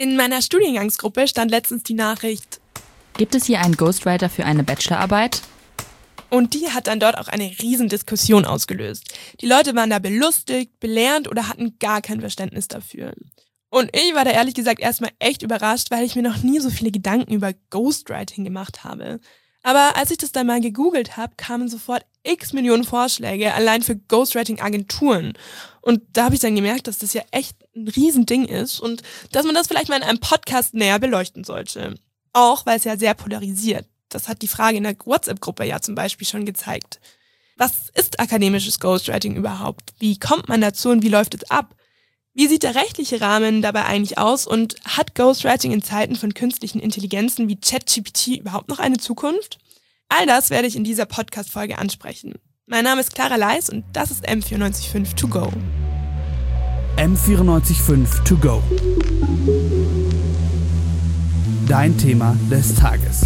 In meiner Studiengangsgruppe stand letztens die Nachricht: Gibt es hier einen Ghostwriter für eine Bachelorarbeit? Und die hat dann dort auch eine Riesendiskussion ausgelöst. Die Leute waren da belustigt, belehrend oder hatten gar kein Verständnis dafür. Und ich war da ehrlich gesagt erstmal echt überrascht, weil ich mir noch nie so viele Gedanken über Ghostwriting gemacht habe. Aber als ich das dann mal gegoogelt habe, kamen sofort x Millionen Vorschläge allein für Ghostwriting-Agenturen. Und da habe ich dann gemerkt, dass das ja echt ein Riesending ist und dass man das vielleicht mal in einem Podcast näher beleuchten sollte. Auch weil es ja sehr polarisiert. Das hat die Frage in der WhatsApp-Gruppe ja zum Beispiel schon gezeigt. Was ist akademisches Ghostwriting überhaupt? Wie kommt man dazu und wie läuft es ab? Wie sieht der rechtliche Rahmen dabei eigentlich aus und hat Ghostwriting in Zeiten von künstlichen Intelligenzen wie ChatGPT überhaupt noch eine Zukunft? All das werde ich in dieser Podcast-Folge ansprechen. Mein Name ist Clara Leis und das ist M945 To Go. M945 To Go. Dein Thema des Tages.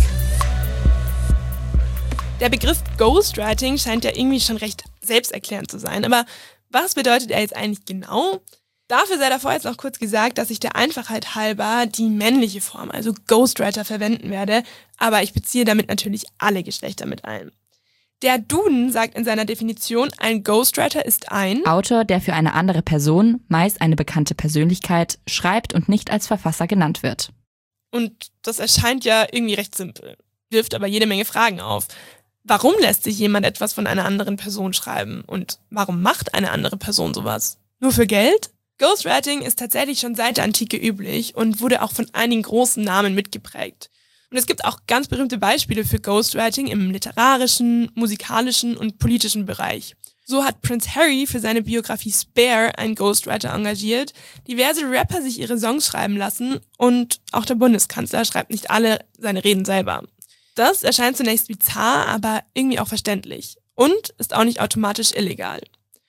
Der Begriff Ghostwriting scheint ja irgendwie schon recht selbsterklärend zu sein. Aber was bedeutet er jetzt eigentlich genau? Dafür sei davor jetzt noch kurz gesagt, dass ich der Einfachheit halber die männliche Form, also Ghostwriter, verwenden werde. Aber ich beziehe damit natürlich alle Geschlechter mit ein. Der Duden sagt in seiner Definition, ein Ghostwriter ist ein Autor, der für eine andere Person, meist eine bekannte Persönlichkeit, schreibt und nicht als Verfasser genannt wird. Und das erscheint ja irgendwie recht simpel, wirft aber jede Menge Fragen auf. Warum lässt sich jemand etwas von einer anderen Person schreiben? Und warum macht eine andere Person sowas? Nur für Geld? Ghostwriting ist tatsächlich schon seit der Antike üblich und wurde auch von einigen großen Namen mitgeprägt. Und es gibt auch ganz berühmte Beispiele für Ghostwriting im literarischen, musikalischen und politischen Bereich. So hat Prince Harry für seine Biografie Spare einen Ghostwriter engagiert, diverse Rapper sich ihre Songs schreiben lassen und auch der Bundeskanzler schreibt nicht alle seine Reden selber. Das erscheint zunächst bizarr, aber irgendwie auch verständlich und ist auch nicht automatisch illegal.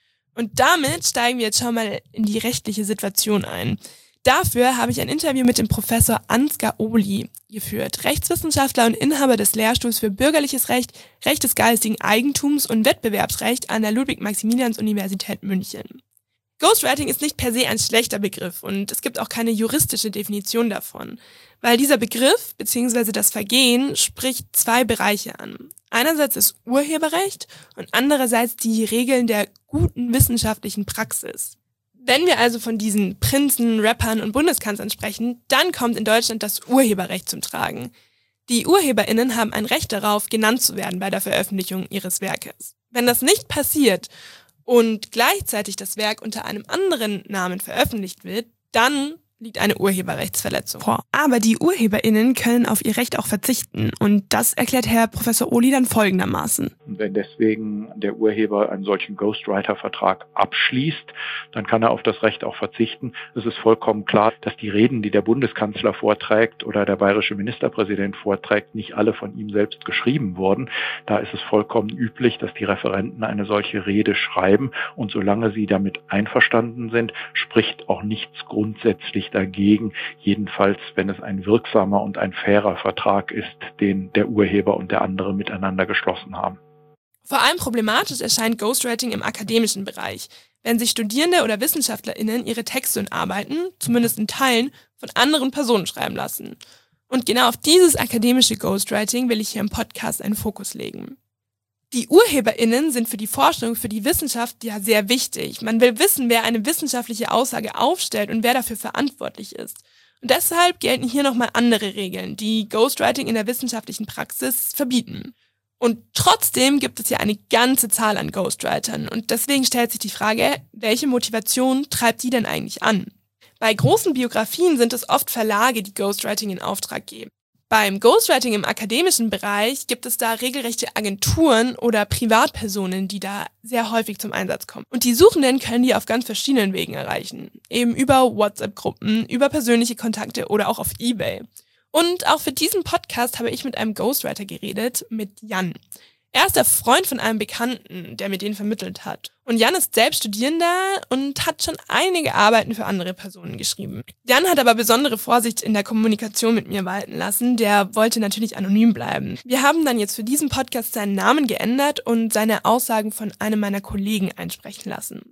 Und damit steigen wir jetzt schon mal in die rechtliche Situation ein. Dafür habe ich ein Interview mit dem Professor Ansgar Ohly geführt, Rechtswissenschaftler und Inhaber des Lehrstuhls für Bürgerliches Recht, Recht des geistigen Eigentums und Wettbewerbsrecht an der Ludwig-Maximilians-Universität München. Ghostwriting ist nicht per se ein schlechter Begriff und es gibt auch keine juristische Definition davon, weil dieser Begriff bzw. das Vergehen spricht zwei Bereiche an. Einerseits das Urheberrecht und andererseits die Regeln der guten wissenschaftlichen Praxis. Wenn wir also von diesen Prinzen, Rappern und Bundeskanzlern sprechen, dann kommt in Deutschland das Urheberrecht zum Tragen. Die UrheberInnen haben ein Recht darauf, genannt zu werden bei der Veröffentlichung ihres Werkes. Wenn das nicht passiert und gleichzeitig das Werk unter einem anderen Namen veröffentlicht wird, dann liegt eine Urheberrechtsverletzung vor. Aber die UrheberInnen können auf ihr Recht auch verzichten. Und das erklärt Herr Professor Ohly dann folgendermaßen. Und wenn deswegen der Urheber einen solchen Ghostwriter-Vertrag abschließt, dann kann er auf das Recht auch verzichten. Es ist vollkommen klar, dass die Reden, die der Bundeskanzler vorträgt oder der bayerische Ministerpräsident vorträgt, nicht alle von ihm selbst geschrieben wurden. Da ist es vollkommen üblich, dass die Referenten eine solche Rede schreiben. Und solange sie damit einverstanden sind, spricht auch nichts grundsätzlich dagegen, jedenfalls wenn es ein wirksamer und ein fairer Vertrag ist, den der Urheber und der andere miteinander geschlossen haben. Vor allem problematisch erscheint Ghostwriting im akademischen Bereich, wenn sich Studierende oder WissenschaftlerInnen ihre Texte und Arbeiten, zumindest in Teilen, von anderen Personen schreiben lassen. Und genau auf dieses akademische Ghostwriting will ich hier im Podcast einen Fokus legen. Die UrheberInnen sind für die Forschung, für die Wissenschaft ja sehr wichtig. Man will wissen, wer eine wissenschaftliche Aussage aufstellt und wer dafür verantwortlich ist. Und deshalb gelten hier nochmal andere Regeln, die Ghostwriting in der wissenschaftlichen Praxis verbieten. Und trotzdem gibt es ja eine ganze Zahl an Ghostwritern. Und deswegen stellt sich die Frage, welche Motivation treibt die denn eigentlich an? Bei großen Biografien sind es oft Verlage, die Ghostwriting in Auftrag geben. Beim Ghostwriting im akademischen Bereich gibt es da regelrechte Agenturen oder Privatpersonen, die da sehr häufig zum Einsatz kommen. Und die Suchenden können die auf ganz verschiedenen Wegen erreichen. Eben über WhatsApp-Gruppen, über persönliche Kontakte oder auch auf eBay. Und auch für diesen Podcast habe ich mit einem Ghostwriter geredet, mit Jan. Er ist der Freund von einem Bekannten, der mir den vermittelt hat. Und Jan ist selbst Studierender und hat schon einige Arbeiten für andere Personen geschrieben. Jan hat aber besondere Vorsicht in der Kommunikation mit mir walten lassen. Der wollte natürlich anonym bleiben. Wir haben dann jetzt für diesen Podcast seinen Namen geändert und seine Aussagen von einem meiner Kollegen einsprechen lassen.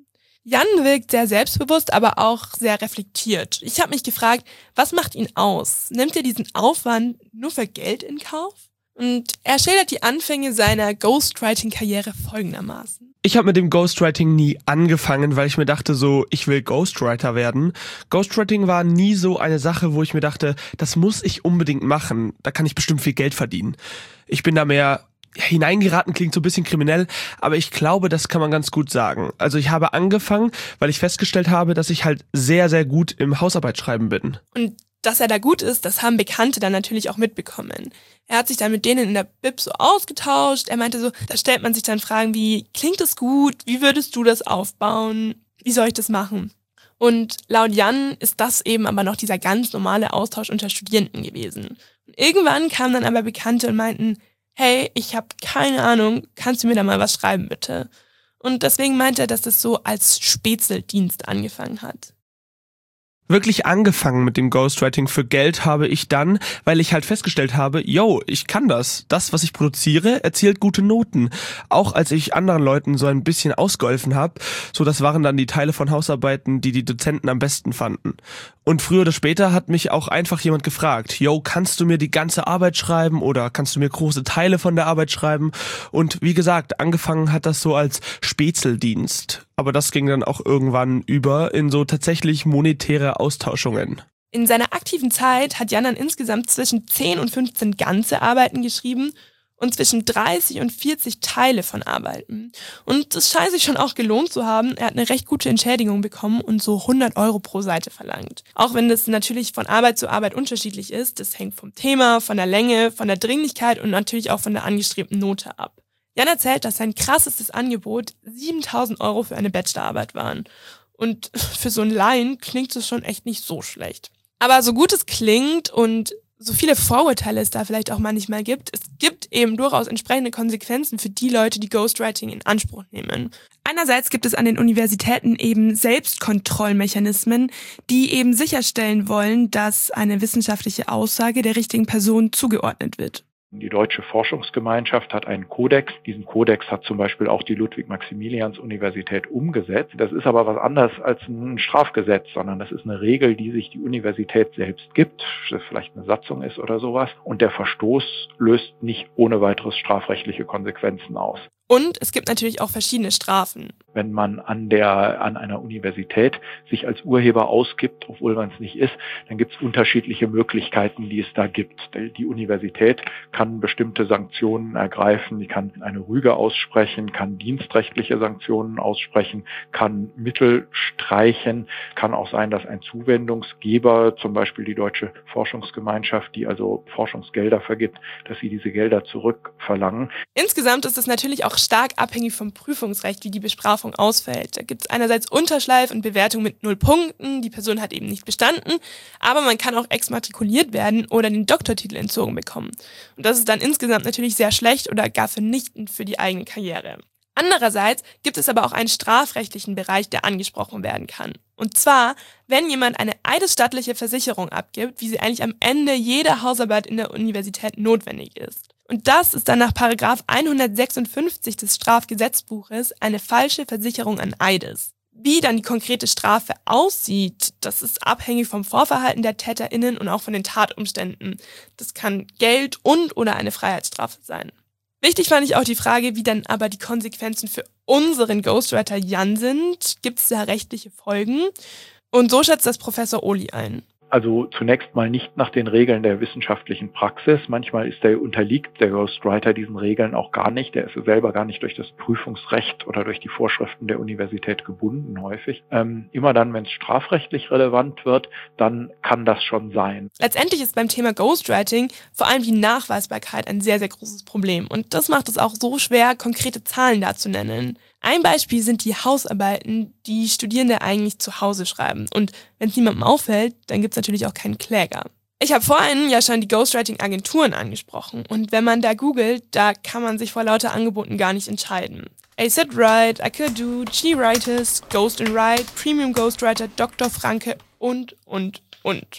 Jan wirkt sehr selbstbewusst, aber auch sehr reflektiert. Ich habe mich gefragt, was macht ihn aus? Nimmt er diesen Aufwand nur für Geld in Kauf? Und er schildert die Anfänge seiner Ghostwriting-Karriere folgendermaßen. Ich habe mit dem Ghostwriting nie angefangen, weil ich mir dachte so, ich will Ghostwriter werden. Ghostwriting war nie so eine Sache, wo ich mir dachte, das muss ich unbedingt machen, da kann ich bestimmt viel Geld verdienen. Ich bin da mehr hineingeraten, klingt so ein bisschen kriminell, aber ich glaube, das kann man ganz gut sagen. Also ich habe angefangen, weil ich festgestellt habe, dass ich halt sehr, sehr gut im Hausarbeitsschreiben bin. Und dass er da gut ist, das haben Bekannte dann natürlich auch mitbekommen. Er hat sich dann mit denen in der Bib so ausgetauscht. Er meinte so, da stellt man sich dann Fragen wie, klingt das gut? Wie würdest du das aufbauen? Wie soll ich das machen? Und laut Jan ist das eben aber noch dieser ganz normale Austausch unter Studierenden gewesen. Und irgendwann kamen dann aber Bekannte und meinten, hey, ich habe keine Ahnung, kannst du mir da mal was schreiben, bitte? Und deswegen meinte er, dass das so als Spätzeldienst angefangen hat. Wirklich angefangen mit dem Ghostwriting für Geld habe ich dann, weil ich halt festgestellt habe, ich kann das. Das, was ich produziere, erzielt gute Noten. Auch als ich anderen Leuten so ein bisschen ausgeholfen habe, so das waren dann die Teile von Hausarbeiten, die die Dozenten am besten fanden. Und früher oder später hat mich auch einfach jemand gefragt, kannst du mir die ganze Arbeit schreiben oder kannst du mir große Teile von der Arbeit schreiben? Und wie gesagt, angefangen hat das so als Spätzeldienst. Aber das ging dann auch irgendwann über in so tatsächlich monetäre Austauschungen. In seiner aktiven Zeit hat Jan dann insgesamt zwischen 10 und 15 ganze Arbeiten geschrieben und zwischen 30 und 40 Teile von Arbeiten. Und das scheint sich schon auch gelohnt zu haben. Er hat eine recht gute Entschädigung bekommen und so 100 € pro Seite verlangt. Auch wenn das natürlich von Arbeit zu Arbeit unterschiedlich ist. Das hängt vom Thema, von der Länge, von der Dringlichkeit und natürlich auch von der angestrebten Note ab. Jan erzählt, dass sein krassestes Angebot 7.000 € für eine Bachelorarbeit waren. Und für so einen Laien klingt es schon echt nicht so schlecht. Aber so gut es klingt und so viele Vorurteile es da vielleicht auch manchmal gibt, es gibt eben durchaus entsprechende Konsequenzen für die Leute, die Ghostwriting in Anspruch nehmen. Einerseits gibt es an den Universitäten eben Selbstkontrollmechanismen, die eben sicherstellen wollen, dass eine wissenschaftliche Aussage der richtigen Person zugeordnet wird. Die Deutsche Forschungsgemeinschaft hat einen Kodex. Diesen Kodex hat zum Beispiel auch die Ludwig-Maximilians-Universität umgesetzt. Das ist aber was anderes als ein Strafgesetz, sondern das ist eine Regel, die sich die Universität selbst gibt, das vielleicht eine Satzung ist oder sowas. Und der Verstoß löst nicht ohne weiteres strafrechtliche Konsequenzen aus. Und es gibt natürlich auch verschiedene Strafen. Wenn man an einer Universität sich als Urheber ausgibt, obwohl man es nicht ist, dann gibt es unterschiedliche Möglichkeiten, die es da gibt. Die Universität kann bestimmte Sanktionen ergreifen, die kann eine Rüge aussprechen, kann dienstrechtliche Sanktionen aussprechen, kann Mittel streichen, kann auch sein, dass ein Zuwendungsgeber, zum Beispiel die Deutsche Forschungsgemeinschaft, die also Forschungsgelder vergibt, dass sie diese Gelder zurückverlangen. Insgesamt ist es natürlich auch stark abhängig vom Prüfungsrecht, wie die Bestrafung ausfällt. Da gibt es einerseits Unterschleif und Bewertung mit 0 Punkten, die Person hat eben nicht bestanden, aber man kann auch exmatrikuliert werden oder den Doktortitel entzogen bekommen. Und das ist dann insgesamt natürlich sehr schlecht oder gar vernichtend für die eigene Karriere. Andererseits gibt es aber auch einen strafrechtlichen Bereich, der angesprochen werden kann. Und zwar, wenn jemand eine eidesstattliche Versicherung abgibt, wie sie eigentlich am Ende jeder Hausarbeit in der Universität notwendig ist. Und das ist dann nach Paragraph 156 des Strafgesetzbuches eine falsche Versicherung an Eides. Wie dann die konkrete Strafe aussieht, das ist abhängig vom Vorverhalten der TäterInnen und auch von den Tatumständen. Das kann Geld und/oder eine Freiheitsstrafe sein. Wichtig fand ich auch die Frage, wie dann aber die Konsequenzen für unseren Ghostwriter Jan sind. Gibt es da rechtliche Folgen? Und so schätzt das Professor Ohly ein. Also zunächst mal nicht nach den Regeln der wissenschaftlichen Praxis. Manchmal unterliegt der Ghostwriter diesen Regeln auch gar nicht. Der ist selber gar nicht durch das Prüfungsrecht oder durch die Vorschriften der Universität gebunden häufig. Immer dann, wenn es strafrechtlich relevant wird, dann kann das schon sein. Letztendlich ist beim Thema Ghostwriting vor allem die Nachweisbarkeit ein sehr, sehr großes Problem. Und das macht es auch so schwer, konkrete Zahlen da zu nennen. Ein Beispiel sind die Hausarbeiten, die Studierende eigentlich zu Hause schreiben. Und wenn es niemandem auffällt, dann gibt es natürlich auch keinen Kläger. Ich habe vorhin ja schon die Ghostwriting-Agenturen angesprochen. Und wenn man da googelt, da kann man sich vor lauter Angeboten gar nicht entscheiden. ACID Write, Akadu, G-Writers, Ghost & Write, Premium Ghostwriter, Dr. Franke und. Und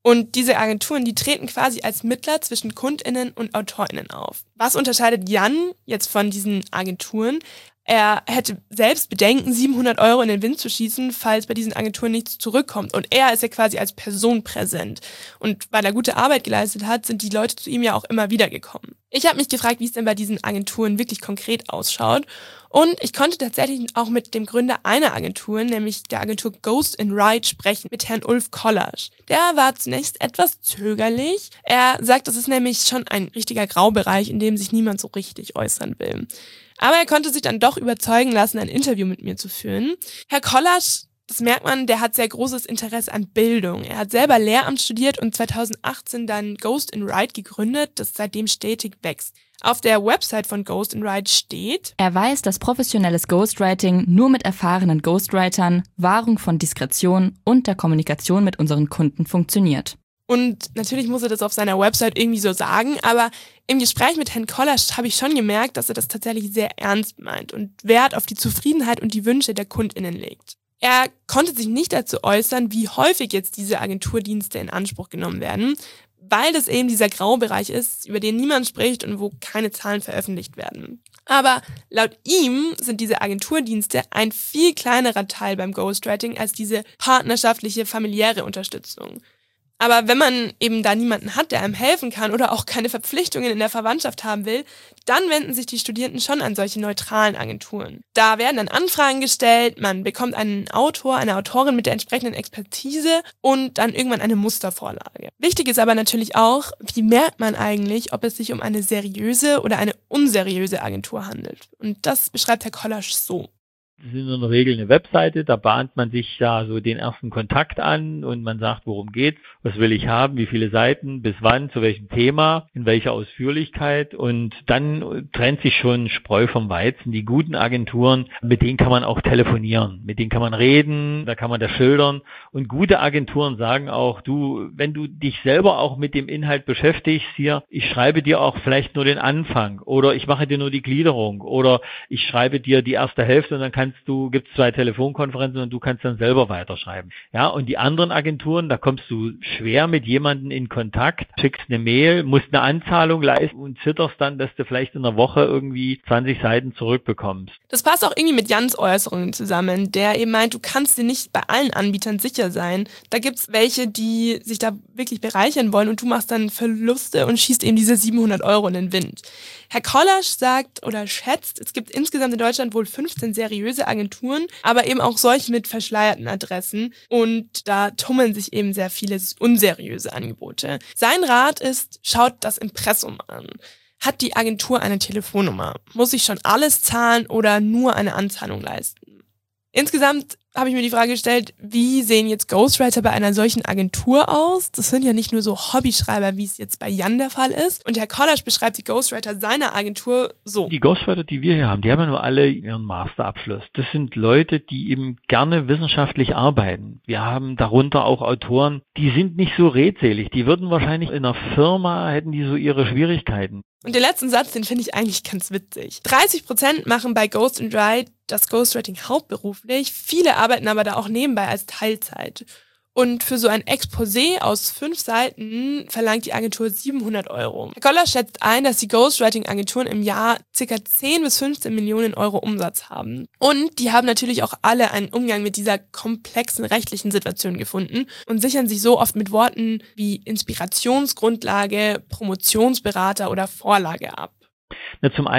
Und diese Agenturen, die treten quasi als Mittler zwischen KundInnen und AutorInnen auf. Was unterscheidet Jan jetzt von diesen Agenturen? Er hätte selbst Bedenken, 700 € in den Wind zu schießen, falls bei diesen Agenturen nichts zurückkommt. Und er ist ja quasi als Person präsent. Und weil er gute Arbeit geleistet hat, sind die Leute zu ihm ja auch immer wieder gekommen. Ich habe mich gefragt, wie es denn bei diesen Agenturen wirklich konkret ausschaut. Und ich konnte tatsächlich auch mit dem Gründer einer Agentur, nämlich der Agentur Ghost & Ride, sprechen, mit Herrn Ulf Kollasch. Der war zunächst etwas zögerlich. Er sagt, das ist nämlich schon ein richtiger Graubereich, in dem sich niemand so richtig äußern will. Aber er konnte sich dann doch überzeugen lassen, ein Interview mit mir zu führen. Herr Kollasch, das merkt man, der hat sehr großes Interesse an Bildung. Er hat selber Lehramt studiert und 2018 dann Ghost & Ride gegründet, das seitdem stetig wächst. Auf der Website von Ghost & Ride steht: Er weiß, dass professionelles Ghostwriting nur mit erfahrenen Ghostwritern, Wahrung von Diskretion und der Kommunikation mit unseren Kunden funktioniert. Und natürlich muss er das auf seiner Website irgendwie so sagen, aber im Gespräch mit Herrn Kollasch habe ich schon gemerkt, dass er das tatsächlich sehr ernst meint und Wert auf die Zufriedenheit und die Wünsche der KundInnen legt. Er konnte sich nicht dazu äußern, wie häufig jetzt diese Agenturdienste in Anspruch genommen werden, weil das eben dieser Graubereich ist, über den niemand spricht und wo keine Zahlen veröffentlicht werden. Aber laut ihm sind diese Agenturdienste ein viel kleinerer Teil beim Ghostwriting als diese partnerschaftliche, familiäre Unterstützung. Aber wenn man eben da niemanden hat, der einem helfen kann oder auch keine Verpflichtungen in der Verwandtschaft haben will, dann wenden sich die Studierenden schon an solche neutralen Agenturen. Da werden dann Anfragen gestellt, man bekommt einen Autor, eine Autorin mit der entsprechenden Expertise und dann irgendwann eine Mustervorlage. Wichtig ist aber natürlich auch, wie merkt man eigentlich, ob es sich um eine seriöse oder eine unseriöse Agentur handelt. Und das beschreibt Herr Kollasch so. Das ist in der Regel eine Webseite, da bahnt man sich ja so den ersten Kontakt an und man sagt, worum geht's, was will ich haben, wie viele Seiten, bis wann, zu welchem Thema, in welcher Ausführlichkeit, und dann trennt sich schon Spreu vom Weizen. Die guten Agenturen, mit denen kann man auch telefonieren, mit denen kann man reden, da kann man das schildern, und gute Agenturen sagen auch, du, wenn du dich selber auch mit dem Inhalt beschäftigst hier, ich schreibe dir auch vielleicht nur den Anfang oder ich mache dir nur die Gliederung oder ich schreibe dir die erste Hälfte und dann gibt's 2 Telefonkonferenzen und du kannst dann selber weiterschreiben. Ja, und die anderen Agenturen, da kommst du schwer mit jemandem in Kontakt, schickst eine Mail, musst eine Anzahlung leisten und zitterst dann, dass du vielleicht in einer Woche irgendwie 20 Seiten zurückbekommst. Das passt auch irgendwie mit Jans Äußerungen zusammen, der eben meint, du kannst dir nicht bei allen Anbietern sicher sein. Da gibt's welche, die sich da wirklich bereichern wollen und du machst dann Verluste und schießt eben diese 700 € in den Wind. Herr Kollasch sagt oder schätzt, es gibt insgesamt in Deutschland wohl 15 seriöse Agenturen, aber eben auch solche mit verschleierten Adressen, und da tummeln sich eben sehr viele unseriöse Angebote. Sein Rat ist, schaut das Impressum an. Hat die Agentur eine Telefonnummer? Muss ich schon alles zahlen oder nur eine Anzahlung leisten? Insgesamt habe ich mir die Frage gestellt, wie sehen jetzt Ghostwriter bei einer solchen Agentur aus? Das sind ja nicht nur so Hobbyschreiber, wie es jetzt bei Jan der Fall ist. Und Herr Kollasch beschreibt die Ghostwriter seiner Agentur so. Die Ghostwriter, die wir hier haben, die haben ja nur alle ihren Masterabschluss. Das sind Leute, die eben gerne wissenschaftlich arbeiten. Wir haben darunter auch Autoren, die sind nicht so redselig. Die würden wahrscheinlich in einer Firma, hätten die so ihre Schwierigkeiten. Und den letzten Satz, den finde ich eigentlich ganz witzig. 30% machen bei Ghost & Ride das Ghostwriting hauptberuflich, viele arbeiten aber da auch nebenbei als Teilzeit. Und für so ein Exposé aus 5 Seiten verlangt die Agentur 700 €. Herr Kollasch schätzt ein, dass die Ghostwriting-Agenturen im Jahr ca. 10 bis 15 Millionen € Umsatz haben. Und die haben natürlich auch alle einen Umgang mit dieser komplexen rechtlichen Situation gefunden und sichern sich so oft mit Worten wie Inspirationsgrundlage, Promotionsberater oder Vorlage ab. Na, zum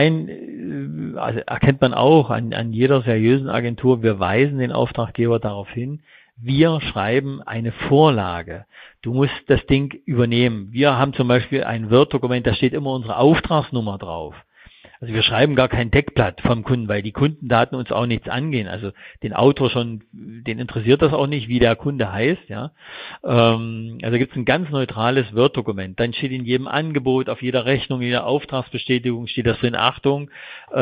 einen erkennt man auch an jeder seriösen Agentur, wir weisen den Auftraggeber darauf hin, wir schreiben eine Vorlage. Du musst das Ding übernehmen. Wir haben zum Beispiel ein Word-Dokument, da steht immer unsere Auftragsnummer drauf. Also wir schreiben gar kein Deckblatt vom Kunden, weil die Kundendaten uns auch nichts angehen. Also den Autor schon, den interessiert das auch nicht, wie der Kunde heißt. Ja, also gibt es ein ganz neutrales Word-Dokument. Dann steht in jedem Angebot, auf jeder Rechnung, in jeder Auftragsbestätigung steht das drin: Achtung,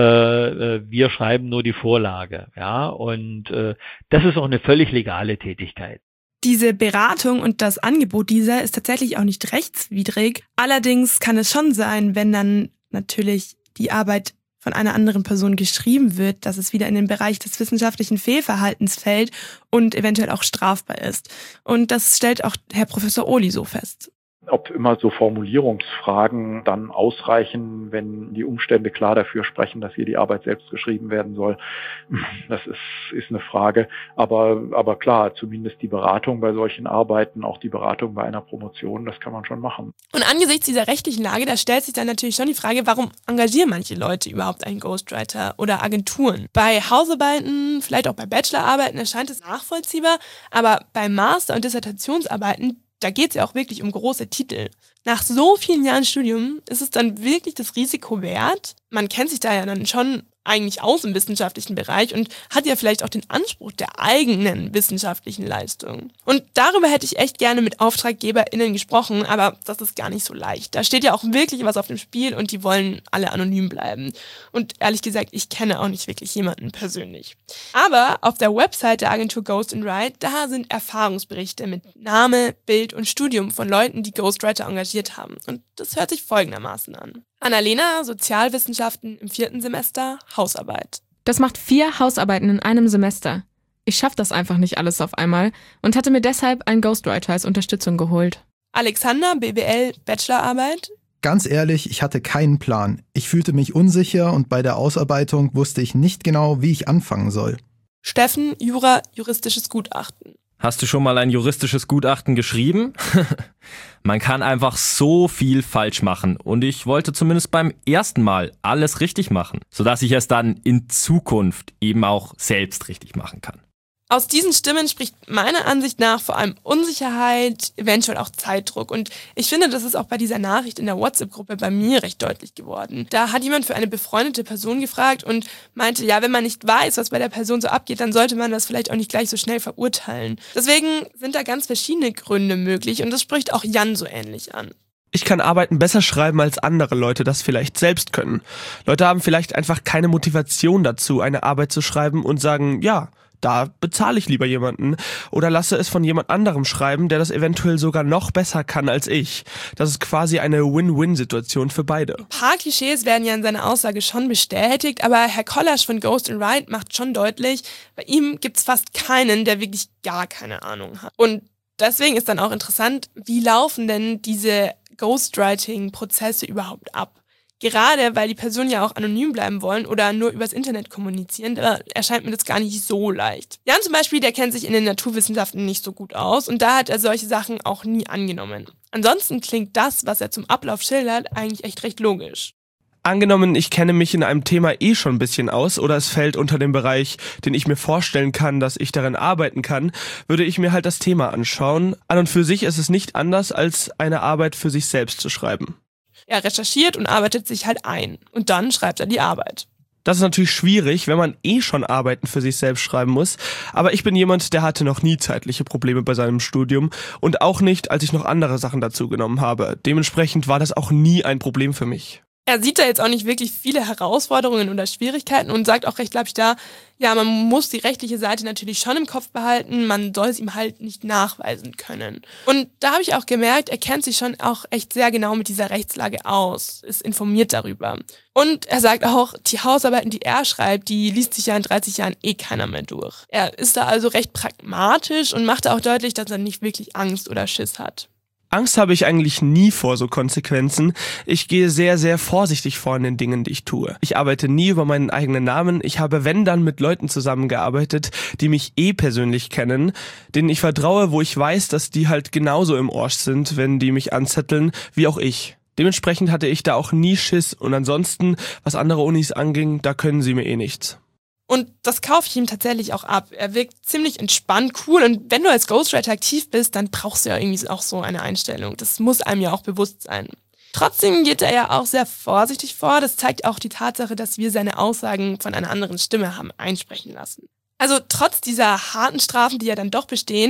wir schreiben nur die Vorlage. Ja, und das ist auch eine völlig legale Tätigkeit. Diese Beratung und das Angebot dieser ist tatsächlich auch nicht rechtswidrig. Allerdings kann es schon sein, wenn dann natürlich die Arbeit von einer anderen Person geschrieben wird, dass es wieder in den Bereich des wissenschaftlichen Fehlverhaltens fällt und eventuell auch strafbar ist. Und das stellt auch Herr Professor Ohly so fest. Ob immer so Formulierungsfragen dann ausreichen, wenn die Umstände klar dafür sprechen, dass hier die Arbeit selbst geschrieben werden soll, das ist eine Frage. Aber klar, zumindest die Beratung bei solchen Arbeiten, auch die Beratung bei einer Promotion, das kann man schon machen. Und angesichts dieser rechtlichen Lage, da stellt sich dann natürlich schon die Frage, warum engagieren manche Leute überhaupt einen Ghostwriter oder Agenturen? Bei Hausarbeiten, vielleicht auch bei Bachelorarbeiten erscheint es nachvollziehbar, aber bei Master- und Dissertationsarbeiten, da geht es ja auch wirklich um große Titel. Nach so vielen Jahren Studium ist es dann wirklich das Risiko wert? Man kennt sich da ja dann schon eigentlich aus im wissenschaftlichen Bereich und hat ja vielleicht auch den Anspruch der eigenen wissenschaftlichen Leistung. Und darüber hätte ich echt gerne mit AuftraggeberInnen gesprochen, aber das ist gar nicht so leicht. Da steht ja auch wirklich was auf dem Spiel und die wollen alle anonym bleiben. Und ehrlich gesagt, ich kenne auch nicht wirklich jemanden persönlich. Aber auf der Website der Agentur Ghost & Write, da sind Erfahrungsberichte mit Name, Bild und Studium von Leuten, die Ghostwriter engagiert haben. Und das hört sich folgendermaßen an. Annalena, Sozialwissenschaften im 4. Semester, Hausarbeit. Das macht 4 Hausarbeiten in einem Semester. Ich schaffe das einfach nicht alles auf einmal und hatte mir deshalb einen Ghostwriter als Unterstützung geholt. Alexander, BWL, Bachelorarbeit. Ganz ehrlich, ich hatte keinen Plan. Ich fühlte mich unsicher und bei der Ausarbeitung wusste ich nicht genau, wie ich anfangen soll. Steffen, Jura, juristisches Gutachten. Hast du schon mal ein juristisches Gutachten geschrieben? Man kann einfach so viel falsch machen und ich wollte zumindest beim ersten Mal alles richtig machen, sodass ich es dann in Zukunft eben auch selbst richtig machen kann. Aus diesen Stimmen spricht meiner Ansicht nach vor allem Unsicherheit, eventuell auch Zeitdruck. Und ich finde, das ist auch bei dieser Nachricht in der WhatsApp-Gruppe bei mir recht deutlich geworden. Da hat jemand für eine befreundete Person gefragt und meinte, ja, wenn man nicht weiß, was bei der Person so abgeht, dann sollte man das vielleicht auch nicht gleich so schnell verurteilen. Deswegen sind da ganz verschiedene Gründe möglich und das spricht auch Jan so ähnlich an. Ich kann Arbeiten besser schreiben, als andere Leute das vielleicht selbst können. Leute haben vielleicht einfach keine Motivation dazu, eine Arbeit zu schreiben und sagen, ja, da bezahle ich lieber jemanden oder lasse es von jemand anderem schreiben, der das eventuell sogar noch besser kann als ich. Das ist quasi eine Win-Win-Situation für beide. Ein paar Klischees werden ja in seiner Aussage schon bestätigt, aber Herr Kollasch von Ghost & Write macht schon deutlich, bei ihm gibt's fast keinen, der wirklich gar keine Ahnung hat. Und deswegen ist dann auch interessant, wie laufen denn diese Ghostwriting-Prozesse überhaupt ab? Gerade weil die Personen ja auch anonym bleiben wollen oder nur übers Internet kommunizieren, da erscheint mir das gar nicht so leicht. Jan zum Beispiel, der kennt sich in den Naturwissenschaften nicht so gut aus und da hat er solche Sachen auch nie angenommen. Ansonsten klingt das, was er zum Ablauf schildert, eigentlich echt recht logisch. Angenommen, ich kenne mich in einem Thema schon ein bisschen aus oder es fällt unter den Bereich, den ich mir vorstellen kann, dass ich darin arbeiten kann, würde ich mir halt das Thema anschauen. An und für sich ist es nicht anders, als eine Arbeit für sich selbst zu schreiben. Er recherchiert und arbeitet sich halt ein. Und dann schreibt er die Arbeit. Das ist natürlich schwierig, wenn man schon Arbeiten für sich selbst schreiben muss. Aber ich bin jemand, der hatte noch nie zeitliche Probleme bei seinem Studium. Und auch nicht, als ich noch andere Sachen dazu genommen habe. Dementsprechend war das auch nie ein Problem für mich. Er sieht da jetzt auch nicht wirklich viele Herausforderungen oder Schwierigkeiten und sagt auch recht lapidar, ja, man muss die rechtliche Seite natürlich schon im Kopf behalten, man soll es ihm halt nicht nachweisen können. Und da habe ich auch gemerkt, er kennt sich schon auch echt sehr genau mit dieser Rechtslage aus, ist informiert darüber. Und er sagt auch, die Hausarbeiten, die er schreibt, die liest sich ja in 30 Jahren keiner mehr durch. Er ist da also recht pragmatisch und macht auch deutlich, dass er nicht wirklich Angst oder Schiss hat. Angst habe ich eigentlich nie vor so Konsequenzen. Ich gehe sehr, sehr vorsichtig vor in den Dingen, die ich tue. Ich arbeite nie über meinen eigenen Namen. Ich habe, wenn dann, mit Leuten zusammengearbeitet, die mich persönlich kennen, denen ich vertraue, wo ich weiß, dass die halt genauso im Arsch sind, wenn die mich anzetteln, wie auch ich. Dementsprechend hatte ich da auch nie Schiss. Und ansonsten, was andere Unis anging, da können sie mir nichts. Und das kaufe ich ihm tatsächlich auch ab. Er wirkt ziemlich entspannt, cool. Und wenn du als Ghostwriter aktiv bist, dann brauchst du ja irgendwie auch so eine Einstellung. Das muss einem ja auch bewusst sein. Trotzdem geht er ja auch sehr vorsichtig vor. Das zeigt auch die Tatsache, dass wir seine Aussagen von einer anderen Stimme haben einsprechen lassen. Also trotz dieser harten Strafen, die ja dann doch bestehen,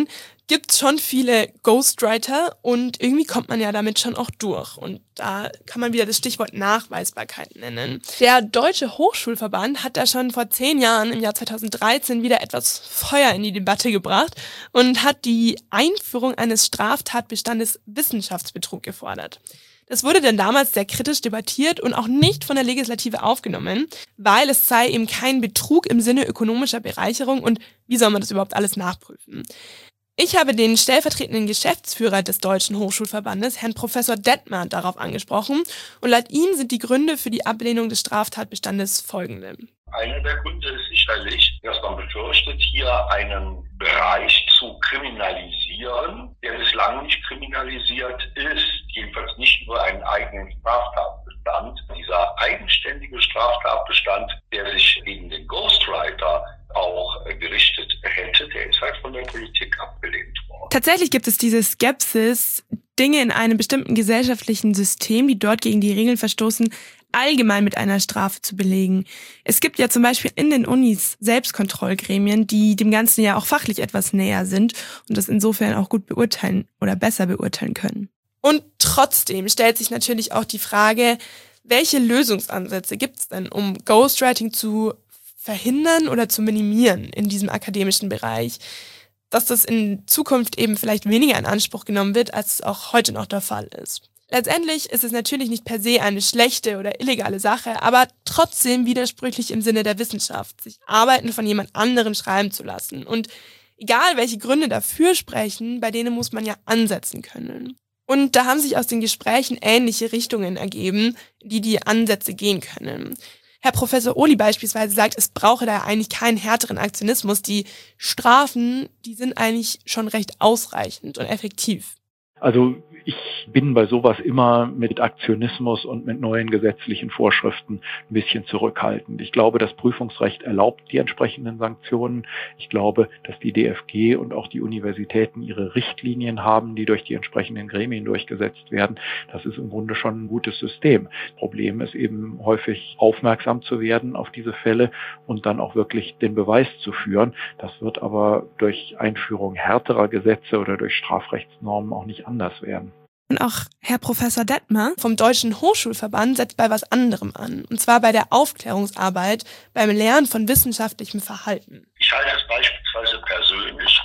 gibt es schon viele Ghostwriter und irgendwie kommt man ja damit schon auch durch. Und da kann man wieder das Stichwort Nachweisbarkeit nennen. Der Deutsche Hochschulverband hat da schon vor 10 Jahren, im Jahr 2013, wieder etwas Feuer in die Debatte gebracht und hat die Einführung eines Straftatbestandes Wissenschaftsbetrug gefordert. Das wurde dann damals sehr kritisch debattiert und auch nicht von der Legislative aufgenommen, weil es sei eben kein Betrug im Sinne ökonomischer Bereicherung und wie soll man das überhaupt alles nachprüfen? Ich habe den stellvertretenden Geschäftsführer des Deutschen Hochschulverbandes, Herrn Professor Detmer, darauf angesprochen und laut ihm sind die Gründe für die Ablehnung des Straftatbestandes folgende. Einer der Gründe ist sicherlich, dass man befürchtet, hier einen Bereich zu kriminalisieren, der bislang nicht kriminalisiert ist, jedenfalls nicht über einen eigenen Straftatbestand. Dieser eigenständige Straftatbestand, der sich gegen den Ghostwriter auch gerichtet hätte, der ist halt von der Politik abgelehnt worden. Tatsächlich gibt es diese Skepsis, Dinge in einem bestimmten gesellschaftlichen System, die dort gegen die Regeln verstoßen, allgemein mit einer Strafe zu belegen. Es gibt ja zum Beispiel in den Unis Selbstkontrollgremien, die dem Ganzen ja auch fachlich etwas näher sind und das insofern auch gut beurteilen oder besser beurteilen können. Und trotzdem stellt sich natürlich auch die Frage, welche Lösungsansätze gibt es denn, um Ghostwriting zu verhindern oder zu minimieren in diesem akademischen Bereich, dass das in Zukunft eben vielleicht weniger in Anspruch genommen wird, als es auch heute noch der Fall ist. Letztendlich ist es natürlich nicht per se eine schlechte oder illegale Sache, aber trotzdem widersprüchlich im Sinne der Wissenschaft, sich Arbeiten von jemand anderem schreiben zu lassen. Und egal, welche Gründe dafür sprechen, bei denen muss man ja ansetzen können. Und da haben sich aus den Gesprächen ähnliche Richtungen ergeben, die Ansätze gehen können. Herr Professor Ohly beispielsweise sagt, es brauche da eigentlich keinen härteren Aktionismus. Die Strafen, die sind eigentlich schon recht ausreichend und effektiv. Also ich bin bei sowas immer mit Aktionismus und mit neuen gesetzlichen Vorschriften ein bisschen zurückhaltend. Ich glaube, das Prüfungsrecht erlaubt die entsprechenden Sanktionen. Ich glaube, dass die DFG und auch die Universitäten ihre Richtlinien haben, die durch die entsprechenden Gremien durchgesetzt werden. Das ist im Grunde schon ein gutes System. Das Problem ist eben häufig aufmerksam zu werden auf diese Fälle und dann auch wirklich den Beweis zu führen. Das wird aber durch Einführung härterer Gesetze oder durch Strafrechtsnormen auch nicht anders werden. Und auch Herr Professor Detmer vom Deutschen Hochschulverband setzt bei was anderem an. Und zwar bei der Aufklärungsarbeit beim Lernen von wissenschaftlichem Verhalten. Ich halte es beispielsweise persönlich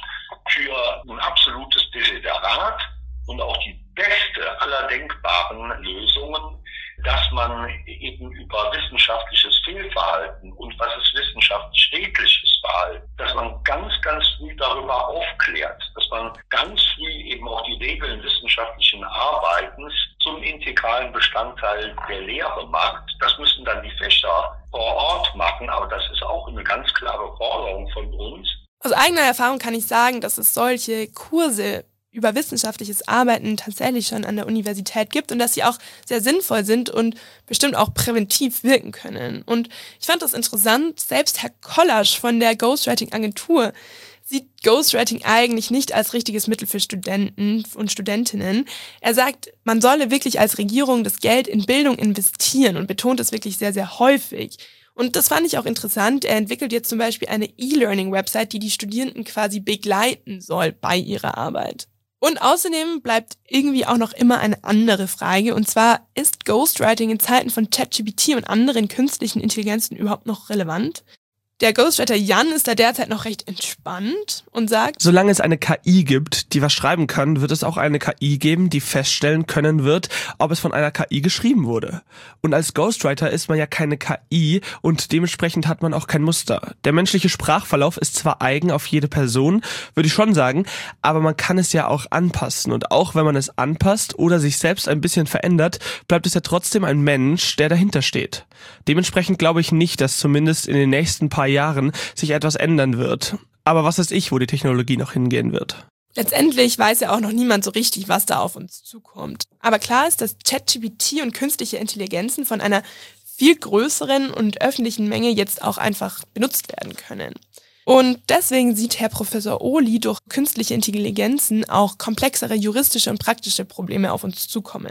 für ein absolutes Desiderat und auch die beste aller denkbaren Lösungen, dass man eben über wissenschaftliches Fehlverhalten und was ist wissenschaftlich redliches Verhalten, dass man ganz, ganz früh darüber aufklärt, dass man ganz früh eben auch die Regeln wissenschaftlichen Arbeitens zum integralen Bestandteil der Lehre macht. Das müssen dann die Fächer vor Ort machen, aber das ist auch eine ganz klare Forderung von uns. Aus eigener Erfahrung kann ich sagen, dass es solche Kurse über wissenschaftliches Arbeiten tatsächlich schon an der Universität gibt und dass sie auch sehr sinnvoll sind und bestimmt auch präventiv wirken können. Und ich fand das interessant, selbst Herr Kollasch von der Ghostwriting-Agentur sieht Ghostwriting eigentlich nicht als richtiges Mittel für Studenten und Studentinnen. Er sagt, man solle wirklich als Regierung das Geld in Bildung investieren und betont es wirklich sehr, sehr häufig. Und das fand ich auch interessant. Er entwickelt jetzt zum Beispiel eine E-Learning-Website, die die Studierenden quasi begleiten soll bei ihrer Arbeit. Und außerdem bleibt irgendwie auch noch immer eine andere Frage, und zwar, ist Ghostwriting in Zeiten von ChatGPT und anderen künstlichen Intelligenzen überhaupt noch relevant? Der Ghostwriter Jan ist da derzeit noch recht entspannt und sagt, solange es eine KI gibt, die was schreiben kann, wird es auch eine KI geben, die feststellen können wird, ob es von einer KI geschrieben wurde. Und als Ghostwriter ist man ja keine KI und dementsprechend hat man auch kein Muster. Der menschliche Sprachverlauf ist zwar eigen auf jede Person, würde ich schon sagen, aber man kann es ja auch anpassen. Und auch wenn man es anpasst oder sich selbst ein bisschen verändert, bleibt es ja trotzdem ein Mensch, der dahinter steht. Dementsprechend glaube ich nicht, dass zumindest in den nächsten paar Jahren sich etwas ändern wird. Aber was weiß ich, wo die Technologie noch hingehen wird? Letztendlich weiß ja auch noch niemand so richtig, was da auf uns zukommt. Aber klar ist, dass ChatGPT und künstliche Intelligenzen von einer viel größeren und öffentlichen Menge jetzt auch einfach benutzt werden können. Und deswegen sieht Herr Professor Ohly durch künstliche Intelligenzen auch komplexere juristische und praktische Probleme auf uns zukommen. Ich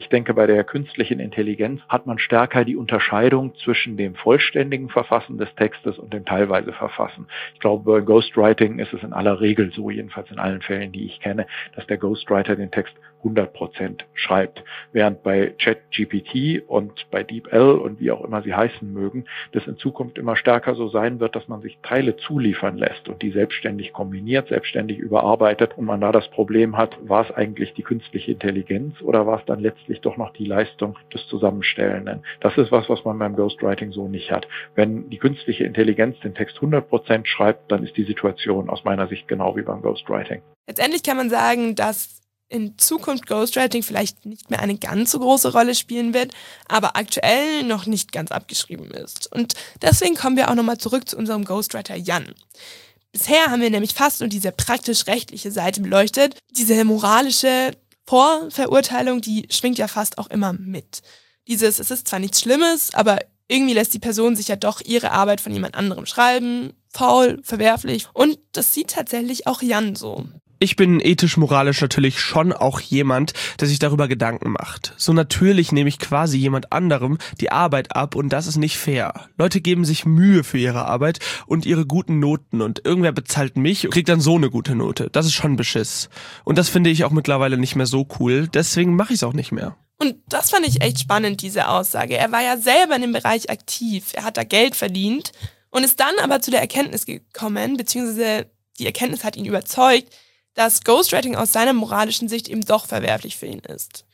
Ich denke, bei der künstlichen Intelligenz hat man stärker die Unterscheidung zwischen dem vollständigen Verfassen des Textes und dem teilweise Verfassen. Ich glaube, bei Ghostwriting ist es in aller Regel so, jedenfalls in allen Fällen, die ich kenne, dass der Ghostwriter den Text 100% schreibt. Während bei ChatGPT und bei DeepL und wie auch immer sie heißen mögen, das in Zukunft immer stärker so sein wird, dass man sich Teile zuliefern lässt und die selbstständig kombiniert, selbstständig überarbeitet und man da das Problem hat, war es eigentlich die künstliche Intelligenz oder war es dann letztlich doch noch die Leistung des Zusammenstellenden? Das ist was man beim Ghostwriting so nicht hat. Wenn die künstliche Intelligenz den Text 100% schreibt, dann ist die Situation aus meiner Sicht genau wie beim Ghostwriting. Letztendlich kann man sagen, dass in Zukunft Ghostwriting vielleicht nicht mehr eine ganz so große Rolle spielen wird, aber aktuell noch nicht ganz abgeschrieben ist. Und deswegen kommen wir auch nochmal zurück zu unserem Ghostwriter Jan. Bisher haben wir nämlich fast nur diese praktisch-rechtliche Seite beleuchtet. Diese moralische Vorverurteilung, die schwingt ja fast auch immer mit. Es ist zwar nichts Schlimmes, aber irgendwie lässt die Person sich ja doch ihre Arbeit von jemand anderem schreiben, faul, verwerflich. Und das sieht tatsächlich auch Jan so. Ich bin ethisch-moralisch natürlich schon auch jemand, der sich darüber Gedanken macht. So natürlich nehme ich quasi jemand anderem die Arbeit ab und das ist nicht fair. Leute geben sich Mühe für ihre Arbeit und ihre guten Noten und irgendwer bezahlt mich und kriegt dann so eine gute Note. Das ist schon Beschiss. Und das finde ich auch mittlerweile nicht mehr so cool, deswegen mache ich es auch nicht mehr. Und das fand ich echt spannend, diese Aussage. Er war ja selber in dem Bereich aktiv, er hat da Geld verdient und ist dann aber zu der Erkenntnis gekommen, beziehungsweise die Erkenntnis hat ihn überzeugt, dass Ghostwriting aus seiner moralischen Sicht eben doch verwerflich für ihn ist.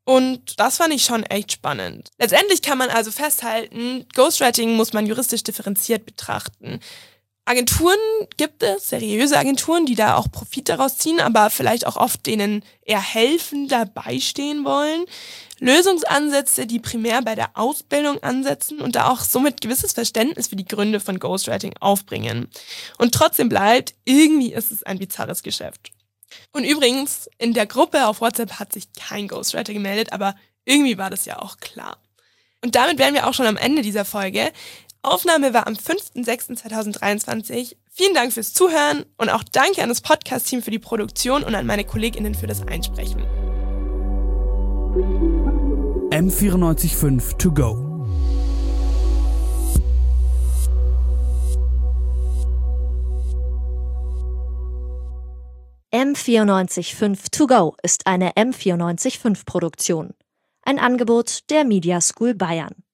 Und das fand ich schon echt spannend. Letztendlich kann man also festhalten, Ghostwriting muss man juristisch differenziert betrachten. Agenturen gibt es, seriöse Agenturen, die da auch Profit daraus ziehen, aber vielleicht auch oft denen eher helfen, dabei stehen wollen. Lösungsansätze, die primär bei der Ausbildung ansetzen und da auch somit gewisses Verständnis für die Gründe von Ghostwriting aufbringen. Und trotzdem bleibt, irgendwie ist es ein bizarres Geschäft. Und übrigens, in der Gruppe auf WhatsApp hat sich kein Ghostwriter gemeldet, aber irgendwie war das ja auch klar. Und damit wären wir auch schon am Ende dieser Folge. Aufnahme war am 5.6.2023. Vielen Dank fürs Zuhören und auch danke an das Podcast-Team für die Produktion und an meine KollegInnen für das Einsprechen. M945 to go. M945 to go ist eine M945 Produktion. Ein Angebot der Media School Bayern.